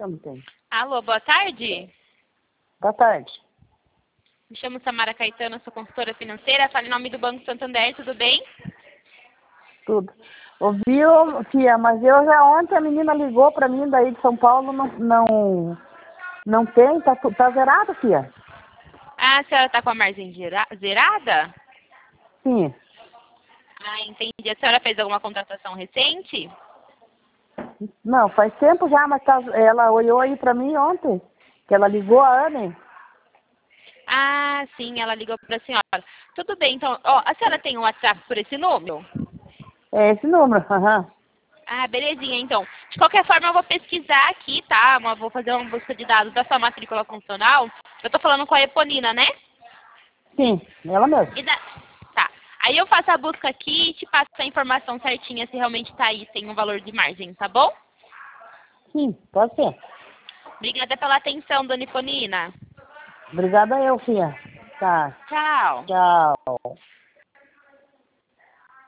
eu não tenho. Alô, boa tarde. Boa tarde. Me chamo Samara Caetano, sou consultora financeira. Falo em nome do Banco Santander, tudo bem? Tudo. Ouviu, tia, mas eu já ontem a menina ligou pra mim daí de São Paulo, não tem, tá zerado, tia? Ah, a senhora está com a margem zerada? Sim. Ah, entendi. A senhora fez alguma contratação recente? Não, faz tempo já, mas ela olhou aí pra mim ontem, que ela ligou a Anne. Ah, sim, ela ligou para a senhora. Tudo bem, então, ó, a senhora tem um WhatsApp por esse número? É esse número, aham. Ah, belezinha, então. De qualquer forma, eu vou pesquisar aqui, tá? Vou fazer uma busca de dados da sua matrícula funcional. Eu tô falando com a Eponina, né? Sim, ela mesma. Tá. Aí eu faço a busca aqui e te passo a informação certinha se realmente tá aí, tem um valor de margem, tá bom? Sim, pode ser. Obrigada pela atenção, dona Eponina. Obrigada eu, filha. Tá, Tchau. tchau.